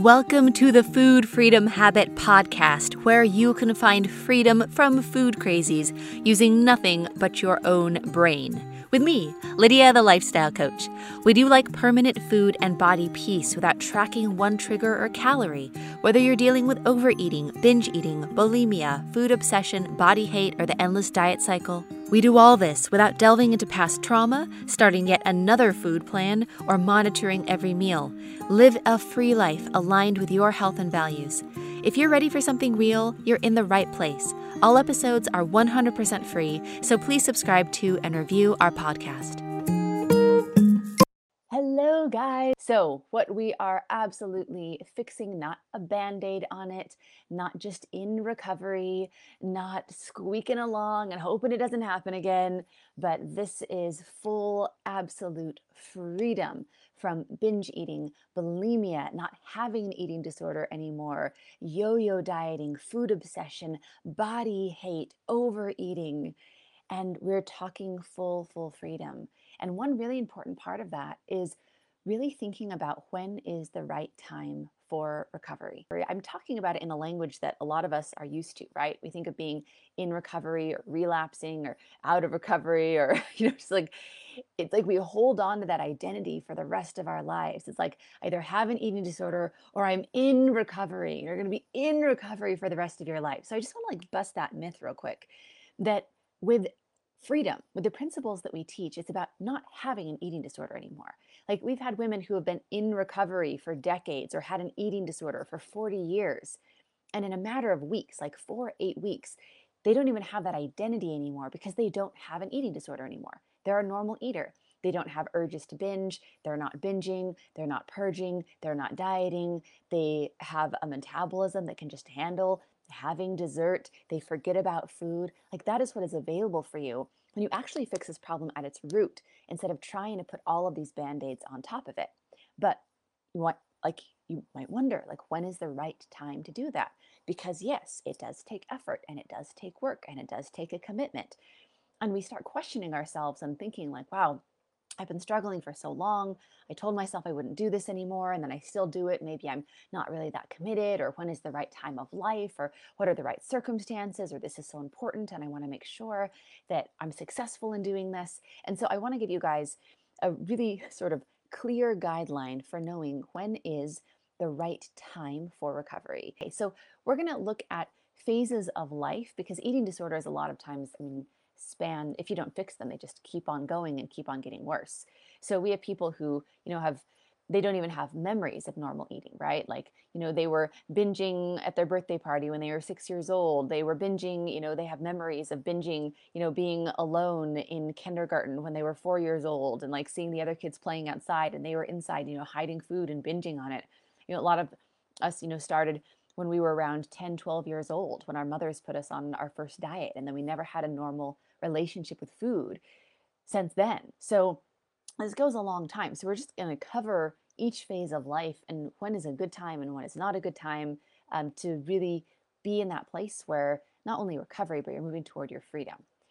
Welcome to the Food Freedom Habit Podcast, where you can find freedom from food crazies using nothing but your own brain. With me, Lydia, the Lifestyle Coach. We do like permanent food and body peace without tracking one trigger or calorie. Whether you're dealing with overeating, binge eating, bulimia, food obsession, body hate, or the endless diet cycle, we do all this without delving into past trauma, starting yet another food plan, or monitoring every meal. Live a free life aligned with your health and values. If you're ready for something real, you're in the right place. All episodes are 100% free, so please subscribe to and review our podcast. Hello, guys. So what we are absolutely fixing, not a Band-Aid on it, not just in recovery, not squeaking along and hoping it doesn't happen again, but this is full, absolute freedom from binge eating, bulimia, not having an eating disorder anymore, yo-yo dieting, food obsession, body hate, overeating. And we're talking full freedom. And one really important part of that is really thinking about when is the right time for recovery. I'm talking about it in a language that a lot of us are used to, right? We think of being in recovery or relapsing or out of recovery or, it's like we hold on to that identity for the rest of our lives. It's like either have an eating disorder or I'm in recovery. You're going to be in recovery for the rest of your life. So I just want to bust that myth real quick that with freedom, with the principles that we teach, it's about not having an eating disorder anymore. Like we've had women who have been in recovery for decades or had an eating disorder for 40 years. And in a matter of weeks, like 4 or 8 weeks, they don't even have that identity anymore because they don't have an eating disorder anymore. They're a normal eater. They don't have urges to binge. They're not binging. They're not purging. They're not dieting. They have a metabolism that can just handle having dessert. They forget about food. Like that is what is available for you when you actually fix this problem at its root instead of trying to put all of these Band-Aids on top of it. But you might wonder, when is the right time to do that? Because yes, it does take effort and it does take work and it does take a commitment. And we start questioning ourselves and thinking wow, I've been struggling for so long. I told myself I wouldn't do this anymore, and then I still do it. Maybe I'm not really that committed, or when is the right time of life, or what are the right circumstances, or this is so important, and I want to make sure that I'm successful in doing this. And so I want to give you guys a really sort of clear guideline for knowing when is the right time for recovery. Okay, so we're going to look at phases of life because eating disorders a lot of times, span, if you don't fix them, they just keep on going and keep on getting worse. So we have people who, they don't even have memories of normal eating, right? They were binging at their birthday party when they were 6 years old. They were binging, they have memories of binging, being alone in kindergarten when they were 4 years old and seeing the other kids playing outside and they were inside, hiding food and binging on it. A lot of us, started when we were around 10, 12 years old, when our mothers put us on our first diet, and then we never had a normal relationship with food since then. So this goes a long time. So we're just going to cover each phase of life and when is a good time and when is not a good time to really be in that place where not only recovery, but you're moving toward your freedom.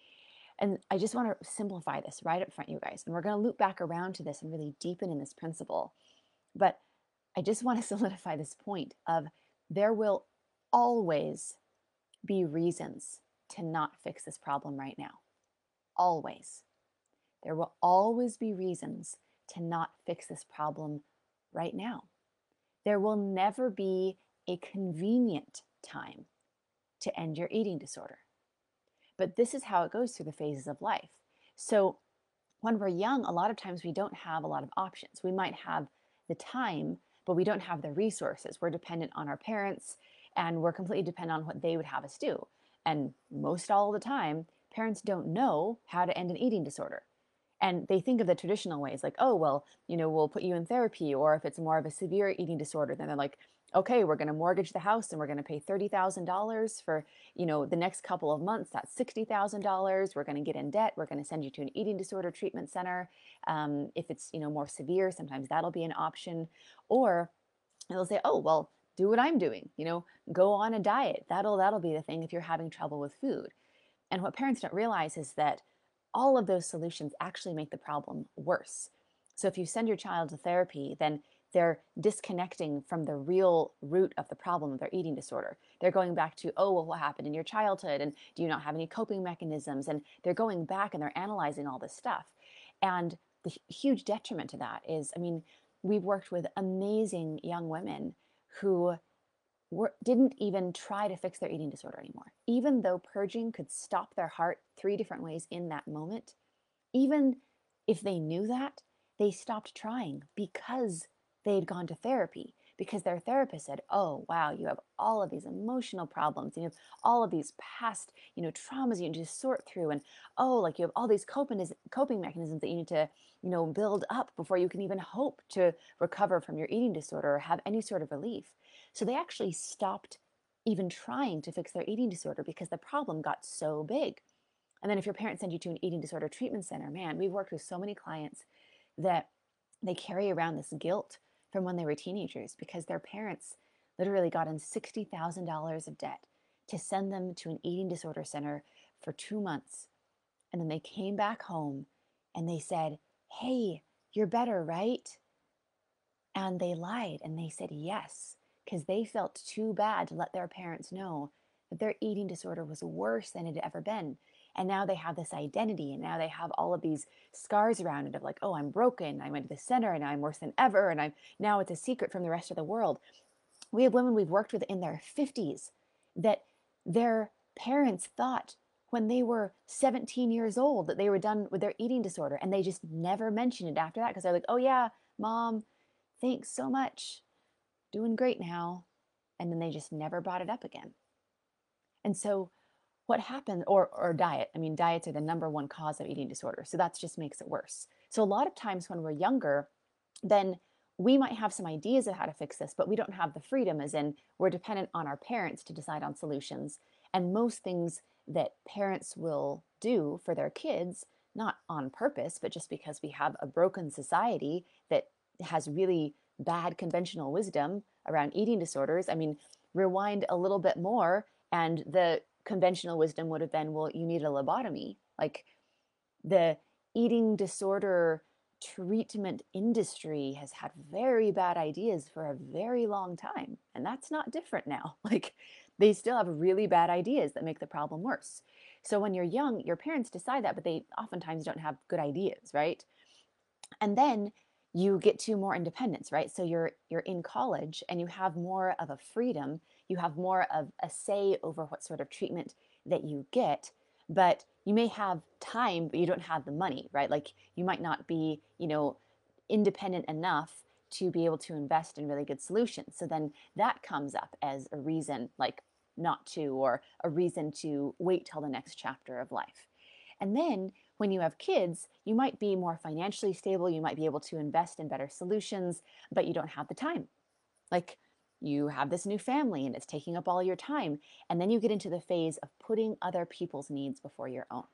And I just want to simplify this right up front, you guys. And we're going to loop back around to this and really deepen in this principle. But I just want to solidify this point of there will always be reasons to not fix this problem right now. Always. There will always be reasons to not fix this problem right now. There will never be a convenient time to end your eating disorder. But this is how it goes through the phases of life. So when we're young, a lot of times we don't have a lot of options. We might have the time, but we don't have the resources. We're dependent on our parents and we're completely dependent on what they would have us do. And most all the time, parents don't know how to end an eating disorder. And they think of the traditional ways oh, well, we'll put you in therapy. Or if it's more of a severe eating disorder, then they're like, okay, we're going to mortgage the house and we're going to pay $30,000 for, the next couple of months. That's $60,000. We're going to get in debt. We're going to send you to an eating disorder treatment center. If it's, more severe, sometimes that'll be an option. Or they'll say, oh, well, do what I'm doing, go on a diet. That'll be the thing if you're having trouble with food. And what parents don't realize is that all of those solutions actually make the problem worse. So if you send your child to therapy, then They're disconnecting from the real root of the problem of their eating disorder. They're going back to, oh, well, what happened in your childhood? And do you not have any coping mechanisms? And they're going back and they're analyzing all this stuff. And the huge detriment to that is, I mean, we've worked with amazing young women who didn't even try to fix their eating disorder anymore. Even though purging could stop their heart 3 different ways in that moment, even if they knew that, they stopped trying because they'd gone to therapy, because their therapist said, oh, wow, you have all of these emotional problems, you have all of these past, traumas you need to sort through. And oh, like you have all these coping mechanisms that you need to, build up before you can even hope to recover from your eating disorder or have any sort of relief. So they actually stopped even trying to fix their eating disorder because the problem got so big. And then if your parents send you to an eating disorder treatment center, man, we've worked with so many clients that they carry around this guilt from when they were teenagers because their parents literally got in $60,000 of debt to send them to an eating disorder center for 2 months. And then they came back home and they said, hey, you're better, right? And they lied and they said yes, because they felt too bad to let their parents know that their eating disorder was worse than it had ever been. And now they have this identity, and now they have all of these scars around it of like, oh, I'm broken. I went to the center and I'm worse than ever. And now it's a secret from the rest of the world. We have women we've worked with in their 50s that their parents thought when they were 17 years old that they were done with their eating disorder. And they just never mentioned it after that because they're like, oh, yeah, mom, thanks so much. Doing great now. And then they just never brought it up again. And so what happened, or diet, I mean, diets are the number one cause of eating disorder. So that just makes it worse. So a lot of times when we're younger, then we might have some ideas of how to fix this, but we don't have the freedom, as in we're dependent on our parents to decide on solutions. And most things that parents will do for their kids, not on purpose, but just because we have a broken society that has really bad conventional wisdom around eating disorders. I mean, rewind a little bit more, and the conventional wisdom would have been, well, you need a lobotomy. Like the eating disorder treatment industry has had very bad ideas for a very long time. And that's not different now. Like they still have really bad ideas that make the problem worse. So when you're young, your parents decide that, but they oftentimes don't have good ideas, right? And then you get to more independence, right? So you're in college and you have more of a freedom, you have more of a say over what sort of treatment that you get, but you may have time but you don't have the money, right? Like you might not be, independent enough to be able to invest in really good solutions. So then that comes up as a reason like not to, or a reason to wait till the next chapter of life. And then when you have kids, you might be more financially stable, you might be able to invest in better solutions, but you don't have the time. Like you have this new family and it's taking up all your time. And then you get into the phase of putting other people's needs before your own.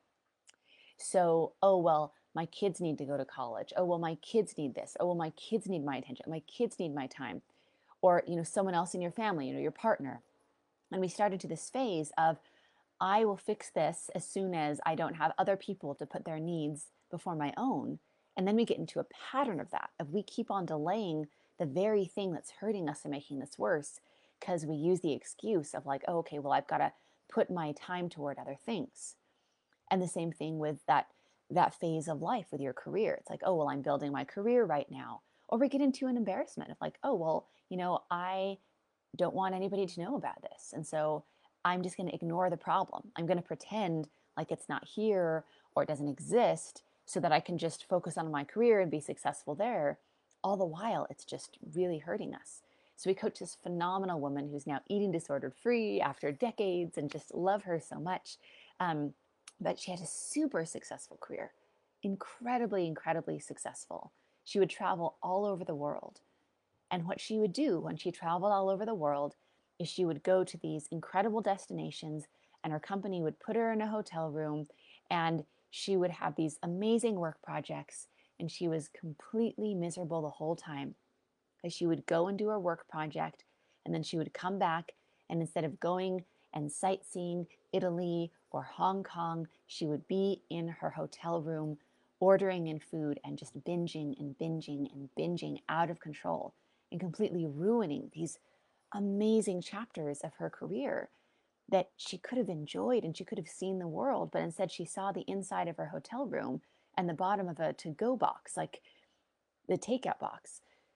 So, oh, well, my kids need to go to college. Oh, well, my kids need this. Oh, well, my kids need my attention. My kids need my time. Or, someone else in your family, your partner. And we start into this phase of, I will fix this as soon as I don't have other people to put their needs before my own. And then we get into a pattern of that, of we keep on delaying the very thing that's hurting us and making this worse because we use the excuse of like, oh, okay, well, I've got to put my time toward other things. And the same thing with that phase of life with your career. It's like, oh, well, I'm building my career right now. Or we get into an embarrassment of like, oh, well, I don't want anybody to know about this. And so I'm just going to ignore the problem. I'm going to pretend like it's not here or it doesn't exist so that I can just focus on my career and be successful there. All the while, it's just really hurting us. So we coach this phenomenal woman who's now eating disorder free after decades and just love her so much. But she had a super successful career, incredibly, incredibly successful. She would travel all over the world. And what she would do when she traveled all over the world is she would go to these incredible destinations and her company would put her in a hotel room and she would have these amazing work projects and she was completely miserable the whole time. As she would go and do her work project and then she would come back and instead of going and sightseeing Italy or Hong Kong, she would be in her hotel room ordering in food and just binging and binging and binging out of control and completely ruining these amazing chapters of her career that she could have enjoyed and she could have seen the world, but instead she saw the inside of her hotel room and the bottom of a to-go box, like the takeout box.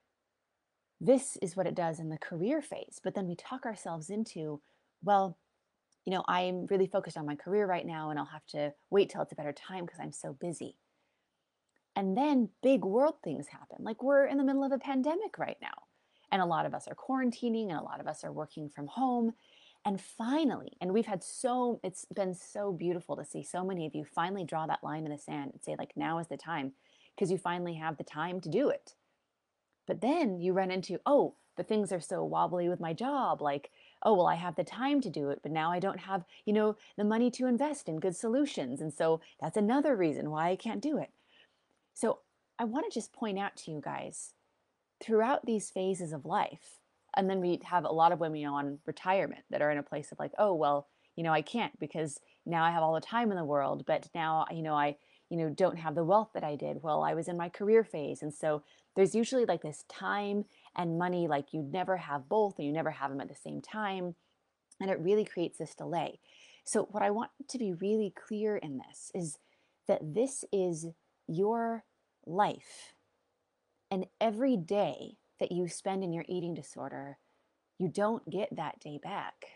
This is what it does in the career phase. But then we talk ourselves into, well, I'm really focused on my career right now and I'll have to wait till it's a better time because I'm so busy. And then big world things happen. Like we're in the middle of a pandemic right now. And a lot of us are quarantining and a lot of us are working from home. And finally, and it's been so beautiful to see so many of you finally draw that line in the sand and say, like, now is the time, because you finally have the time to do it. But then you run into, oh, but things are so wobbly with my job. Like, oh, well, I have the time to do it, but now I don't have, the money to invest in good solutions. And so that's another reason why I can't do it. So I want to just point out to you guys throughout these phases of life, and then we have a lot of women on retirement that are in a place of like, oh, well, I can't because now I have all the time in the world, but now, I don't have the wealth that I did while I was in my career phase. And so there's usually like this time and money, like you never have both, and you never have them at the same time. And it really creates this delay. So, what I want to be really clear in this is that this is your life. And every day that you spend in your eating disorder, you don't get that day back.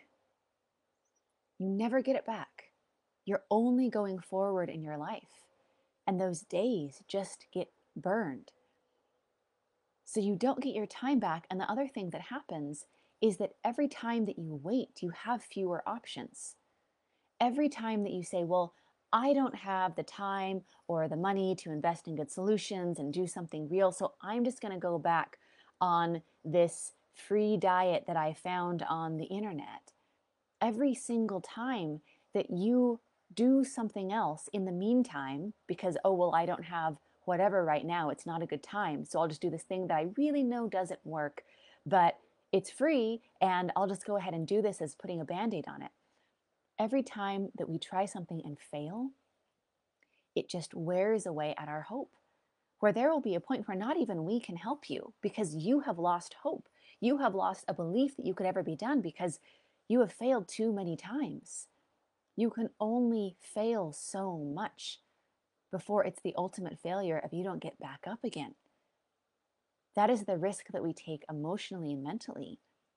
You never get it back. You're only going forward in your life. And those days just get burned. So you don't get your time back. And the other thing that happens is that every time that you wait, you have fewer options. Every time that you say, well, I don't have the time or the money to invest in good solutions and do something real, so I'm just going to go back on this free diet that I found on the internet. Every single time that you do something else in the meantime, because, oh, well, I don't have whatever right now, it's not a good time, so I'll just do this thing that I really know doesn't work, but it's free, and I'll just go ahead and do this as putting a Band-Aid on it. Every time that we try something and fail, it just wears away at our hope, where there will be a point where not even we can help you because you have lost hope. You have lost a belief that you could ever be done because you have failed too many times. You can only fail so much before it's the ultimate failure of you don't get back up again. That is the risk that we take emotionally and mentally.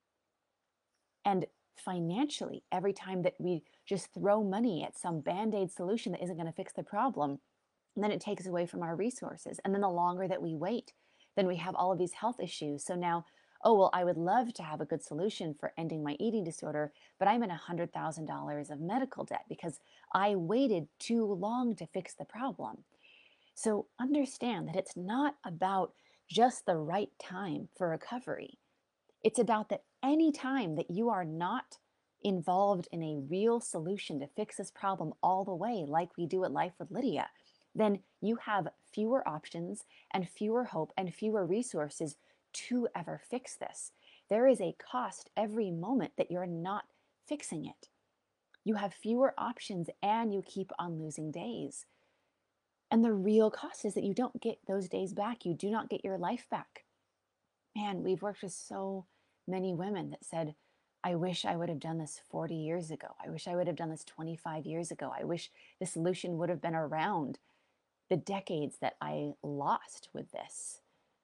And financially, every time that we just throw money at some Band-Aid solution that isn't going to fix the problem, and then it takes away from our resources. And then the longer that we wait, then we have all of these health issues. So now, oh, well, I would love to have a good solution for ending my eating disorder, but I'm in $100,000 of medical debt because I waited too long to fix the problem. So understand that it's not about just the right time for recovery. It's about that any time that you are not involved in a real solution to fix this problem all the way, like we do at Life with Lydia, then you have fewer options and fewer hope and fewer resources to ever fix this. There is a cost every moment that you're not fixing it. You have fewer options and you keep on losing days. And the real cost is that you don't get those days back. You do not get your life back. Man, we've worked with so many women that said, I wish I would have done this 40 years ago. I wish I would have done this 25 years ago. I wish the solution would have been around the decades that I lost with this.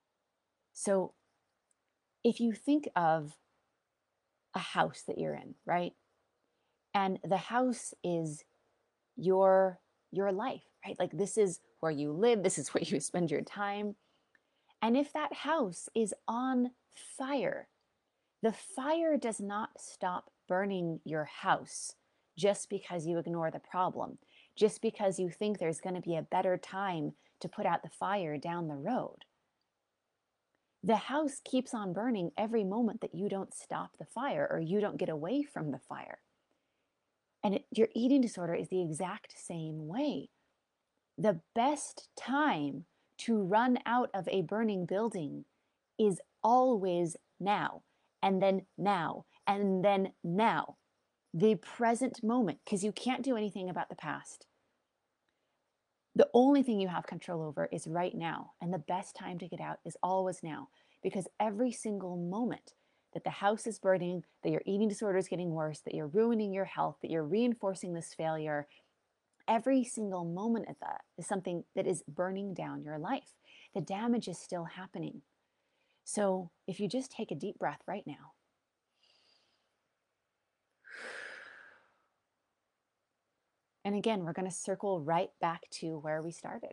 So if you think of a house that you're in, right? And the house is your life, right? Like this is where you live, this is where you spend your time. And if that house is on fire, the fire does not stop burning your house just because you ignore the problem, just because you think there's going to be a better time to put out the fire down the road. The house keeps on burning every moment that you don't stop the fire or you don't get away from the fire. And your eating disorder is the exact same way. The best time to run out of a burning building is always now, and then now, and then now. The present moment, because you can't do anything about the past. The only thing you have control over is right now, and the best time to get out is always now. because every single moment that the house is burning, that your eating disorder is getting worse, that you're ruining your health, that you're reinforcing this failure, every single moment of that is something that is burning down your life. The damage is still happening. So if you just take a deep breath right now, and again, we're going to circle right back to where we started.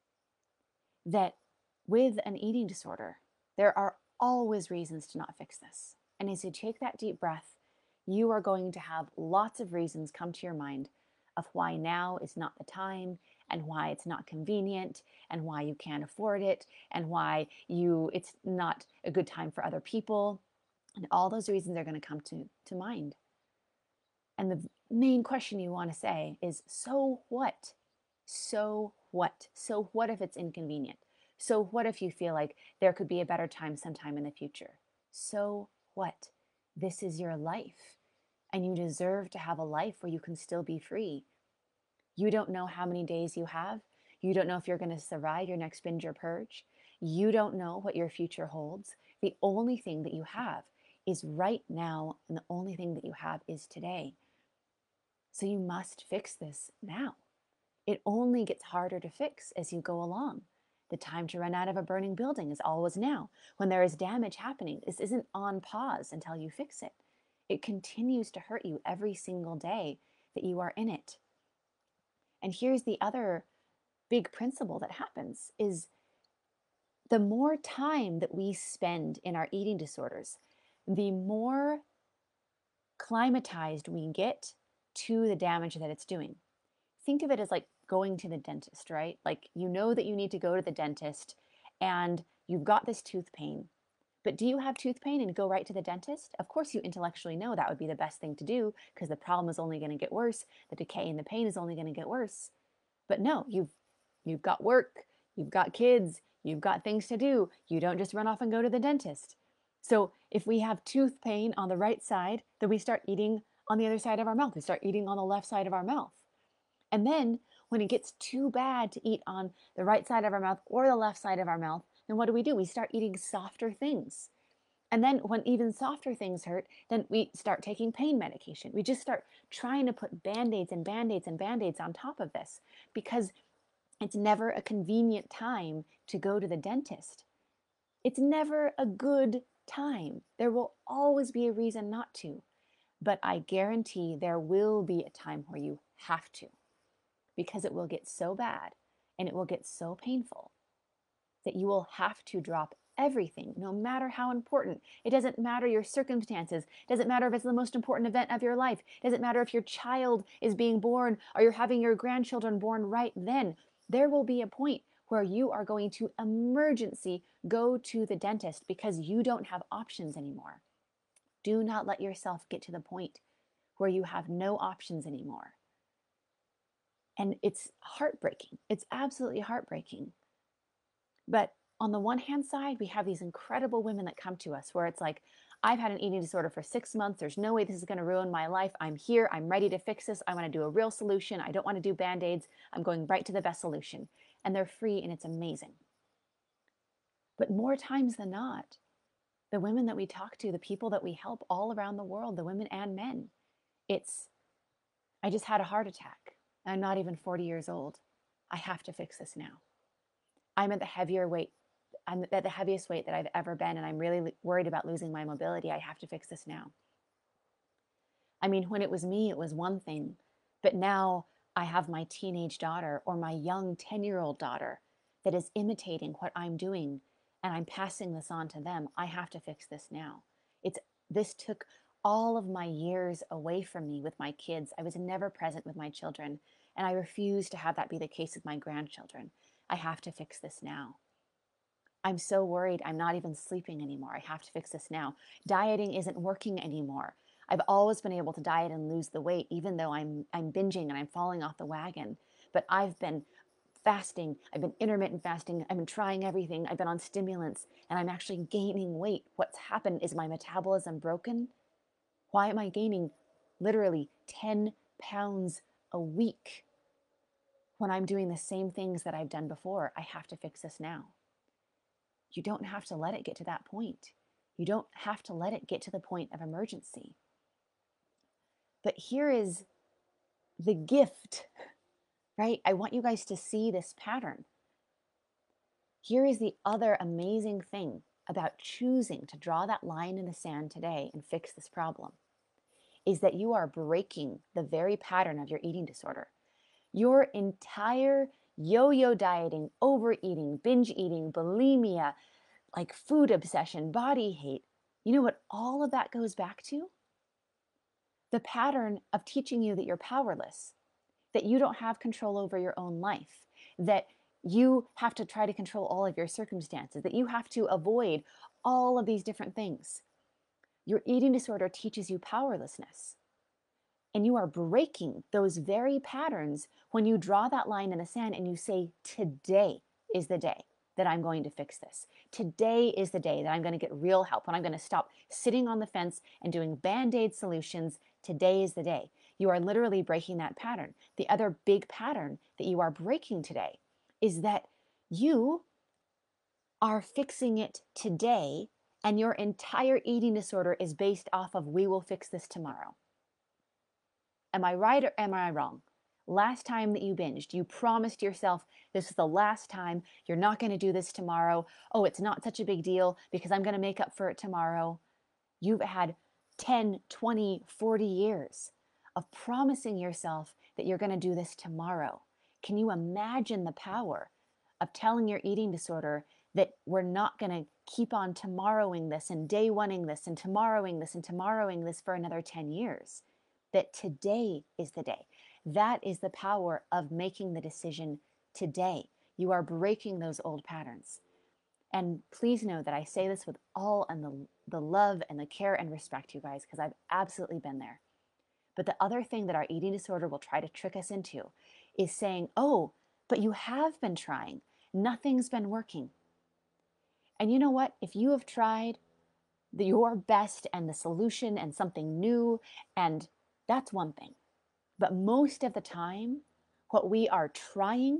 That with an eating disorder, there are always reasons to not fix this. And as you take that deep breath, you are going to have lots of reasons come to your mind of why now is not the time, and why it's not convenient, and why you can't afford it, and why it's not a good time for other people. And all those reasons are going to come to mind. And the main question you want to say is, so what? So what? So what if it's inconvenient? So what if you feel like there could be a better time sometime in the future? So what? This is your life, and you deserve to have a life where you can still be free. You don't know how many days you have. You don't know if you're going to survive your next binge or purge. You don't know what your future holds. The only thing that you have is right now, and the only thing that you have is today. So you must fix this now. It only gets harder to fix as you go along. The time to run out of a burning building is always now. When there is damage happening, this isn't on pause until you fix it. It continues to hurt you every single day that you are in it. And here's the other big principle that happens is the more time that we spend in our eating disorders, the more climatized we get to the damage that it's doing. Think of it as like going to the dentist, right? Like you know that you need to go to the dentist and you've got this tooth pain. But do you have tooth pain and go right to the dentist? Of course, you intellectually know that would be the best thing to do because the problem is only going to get worse. The decay and the pain is only going to get worse. But no, you've got work, you've got kids, you've got things to do. You don't just run off and go to the dentist. So if we have tooth pain on the right side, then we start eating on the other side of our mouth. We start eating on the left side of our mouth. And then when it gets too bad to eat on the right side of our mouth or the left side of our mouth, then what do? We start eating softer things. And then when even softer things hurt, then we start taking pain medication. We just start trying to put band-aids and band-aids and band-aids on top of this because it's never a convenient time to go to the dentist. It's never a good time. There will always be a reason not to. But I guarantee there will be a time where you have to, because it will get so bad and it will get so painful that you will have to drop everything, no matter how important. It doesn't matter your circumstances. It doesn't matter if it's the most important event of your life. It doesn't matter if your child is being born or you're having your grandchildren born right then. There will be a point where you are going to emergency go to the dentist because you don't have options anymore. Do not let yourself get to the point where you have no options anymore. And it's heartbreaking. It's absolutely heartbreaking. But on the one hand side, we have these incredible women that come to us where it's like, I've had an eating disorder for 6 months. There's no way this is going to ruin my life. I'm here. I'm ready to fix this. I want to do a real solution. I don't want to do band-aids. I'm going right to the best solution. And they're free and it's amazing. But more times than not, the women that we talk to, the people that we help all around the world, the women and men, it's, I just had a heart attack. I'm not even 40 years old. I have to fix this now. I'm at the heaviest weight that I've ever been, and I'm really worried about losing my mobility. I have to fix this now. I mean, when it was me, it was one thing, but now I have my teenage daughter or my young 10-year-old daughter that is imitating what I'm doing, and I'm passing this on to them. I have to fix this now. This took all of my years away from me with my kids. I was never present with my children, and I refuse to have that be the case with my grandchildren. I have to fix this now. I'm so worried I'm not even sleeping anymore. I have to fix this now. Dieting isn't working anymore. I've always been able to diet and lose the weight, even though I'm binging and I'm falling off the wagon. But I've been fasting. I've been intermittent fasting. I've been trying everything. I've been on stimulants and I'm actually gaining weight. What's happened is my metabolism broken. Why am I gaining literally 10 pounds a week when I'm doing the same things that I've done before? I have to fix this now. You don't have to let it get to that point. You don't have to let it get to the point of emergency. But here is the gift, right? I want you guys to see this pattern. Here is the other amazing thing about choosing to draw that line in the sand today and fix this problem, is that you are breaking the very pattern of your eating disorder. Your entire yo-yo dieting, overeating, binge eating, bulimia, like food obsession, body hate, you know what all of that goes back to? The pattern of teaching you that you're powerless, that you don't have control over your own life, that you have to try to control all of your circumstances, that you have to avoid all of these different things. Your eating disorder teaches you powerlessness. And you are breaking those very patterns when you draw that line in the sand and you say, today is the day that I'm going to fix this. Today is the day that I'm going to get real help, when I'm going to stop sitting on the fence and doing band-aid solutions. Today is the day. You are literally breaking that pattern. The other big pattern that you are breaking today is that you are fixing it today, and your entire eating disorder is based off of, we will fix this tomorrow. Am I right or am I wrong? Last time that you binged, you promised yourself, this is the last time, you're not going to do this tomorrow. Oh, it's not such a big deal because I'm going to make up for it tomorrow. You've had 10, 20, 40 years of promising yourself that you're going to do this tomorrow. Can you imagine the power of telling your eating disorder that we're not going to keep on tomorrowing this and day oneing this and tomorrowing this and tomorrowing this for another 10 years? That today is the day. That is the power of making the decision today. You are breaking those old patterns. And please know that I say this with all and the love and the care and respect, you guys, because I've absolutely been there. But the other thing that our eating disorder will try to trick us into is saying, oh, but you have been trying. Nothing's been working. And you know what? If you have tried your best and the solution and something new, and that's one thing. But most of the time, what we are trying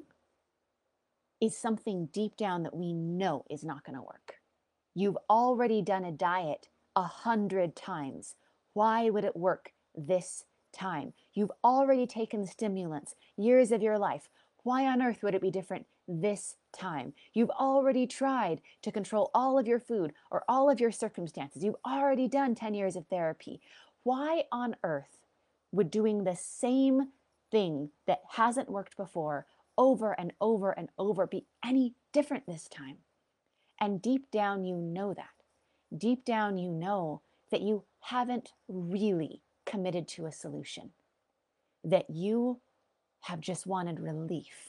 is something deep down that we know is not going to work. You've already done a diet 100 times. Why would it work this time? You've already taken stimulants years of your life. Why on earth would it be different this time? You've already tried to control all of your food or all of your circumstances. You've already done 10 years of therapy. Why on earth would doing the same thing that hasn't worked before over and over and over be any different this time? And deep down, you know that. Deep down, you know that you haven't really committed to a solution, that you have just wanted relief.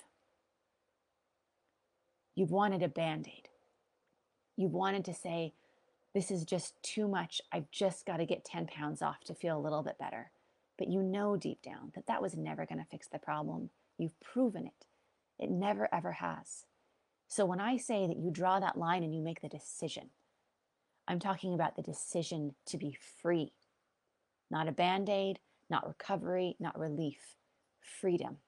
You've wanted a band-aid. You've wanted to say, this is just too much. I've just got to get 10 pounds off to feel a little bit better. But you know deep down that that was never going to fix the problem. You've proven it. It never, ever has. So when I say that you draw that line and you make the decision, I'm talking about the decision to be free. Not a band-aid, not recovery, not relief. Freedom.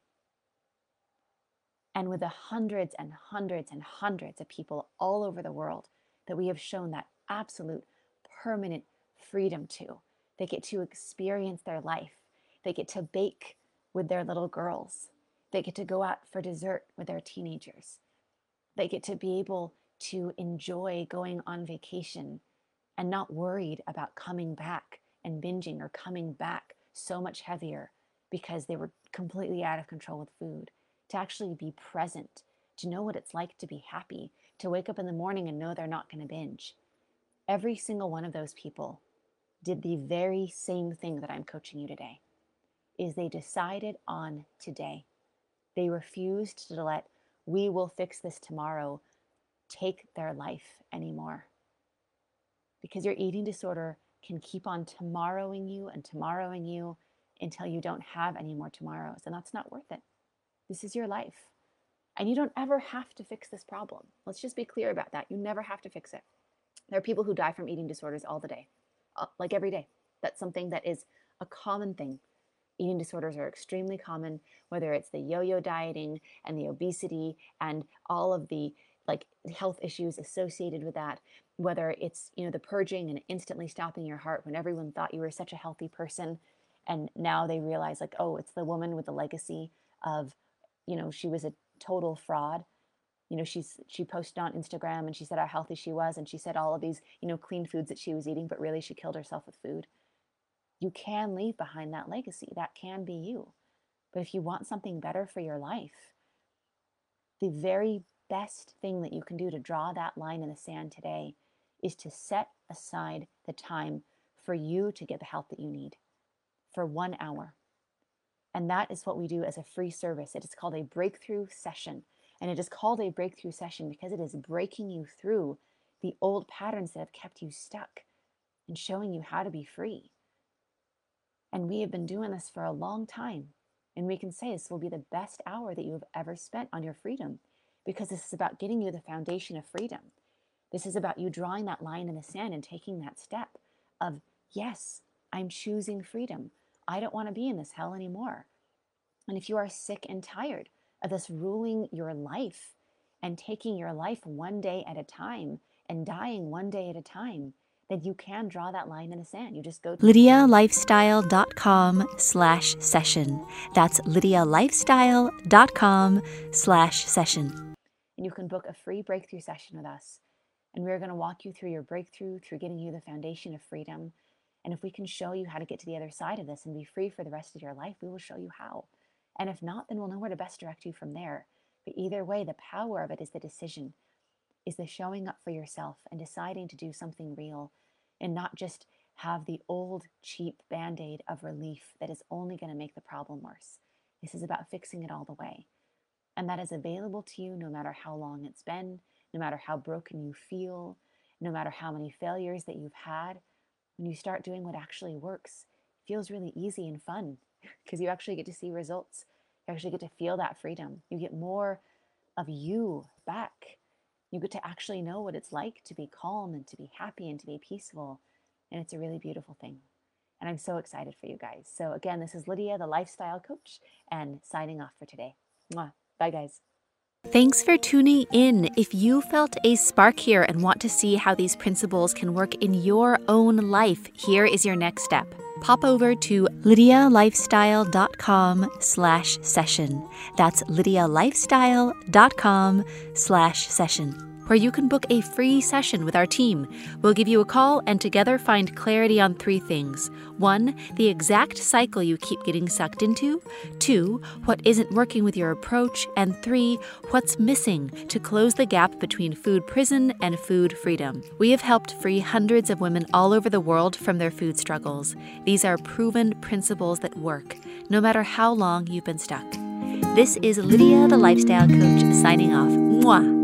And with the hundreds and hundreds and hundreds of people all over the world that we have shown that absolute permanent freedom to, they get to experience their life. They get to bake with their little girls. They get to go out for dessert with their teenagers. They get to be able to enjoy going on vacation and not worried about coming back and binging or coming back so much heavier because they were completely out of control with food. To actually be present, to know what it's like to be happy, to wake up in the morning and know they're not going to binge. Every single one of those people did the very same thing that I'm coaching you today, is they decided on today. They refused to let "we will fix this tomorrow" take their life anymore. Because your eating disorder can keep on tomorrowing you and tomorrowing you until you don't have any more tomorrows, and that's not worth it. This is your life. And you don't ever have to fix this problem. Let's just be clear about that. You never have to fix it. There are people who die from eating disorders all the day, like every day. That's something that is a common thing. Eating disorders are extremely common, whether it's the yo-yo dieting and the obesity and all of the like health issues associated with that, whether it's, the purging and instantly stopping your heart when everyone thought you were such a healthy person. And now they realize, like, oh, it's the woman with the legacy of, she was a total fraud. She posted on Instagram and she said how healthy she was. And she said all of these, clean foods that she was eating, but really she killed herself with food. You can leave behind that legacy. That can be you. But if you want something better for your life, the very best thing that you can do to draw that line in the sand today is to set aside the time for you to get the help that you need for 1 hour. And that is what we do as a free service. It is called a breakthrough session. And it is called a breakthrough session because it is breaking you through the old patterns that have kept you stuck and showing you how to be free. And we have been doing this for a long time. And we can say this will be the best hour that you have ever spent on your freedom, because this is about getting you the foundation of freedom. This is about you drawing that line in the sand and taking that step of, yes, I'm choosing freedom. I don't want to be in this hell anymore. And if you are sick and tired of this ruling your life and taking your life one day at a time and dying one day at a time, then you can draw that line in the sand. You just go to LydiaLifestyle.com/session. That's LydiaLifestyle.com/session. And you can book a free breakthrough session with us. And we're going to walk you through your breakthrough, through getting you the foundation of freedom. And if we can show you how to get to the other side of this and be free for the rest of your life, we will show you how. And if not, then we'll know where to best direct you from there. But either way, the power of it is the decision, is the showing up for yourself and deciding to do something real and not just have the old cheap band-aid of relief that is only going to make the problem worse. This is about fixing it all the way. And that is available to you no matter how long it's been, no matter how broken you feel, no matter how many failures that you've had. When you start doing what actually works, it feels really easy and fun because you actually get to see results. You actually get to feel that freedom. You get more of you back. You get to actually know what it's like to be calm and to be happy and to be peaceful. And it's a really beautiful thing. And I'm so excited for you guys. So again, this is Lydia, the lifestyle coach, and signing off for today. Mwah. Bye, guys. Thanks for tuning in. If you felt a spark here and want to see how these principles can work in your own life, here is your next step. Pop over to LydiaLifestyle.com/session. That's LydiaLifestyle.com/session, where you can book a free session with our team. We'll give you a call and together find clarity on 3 things. 1, the exact cycle you keep getting sucked into. 2, what isn't working with your approach. And 3, what's missing to close the gap between food prison and food freedom. We have helped free hundreds of women all over the world from their food struggles. These are proven principles that work, no matter how long you've been stuck. This is Lydia, the lifestyle coach, signing off. Mwah!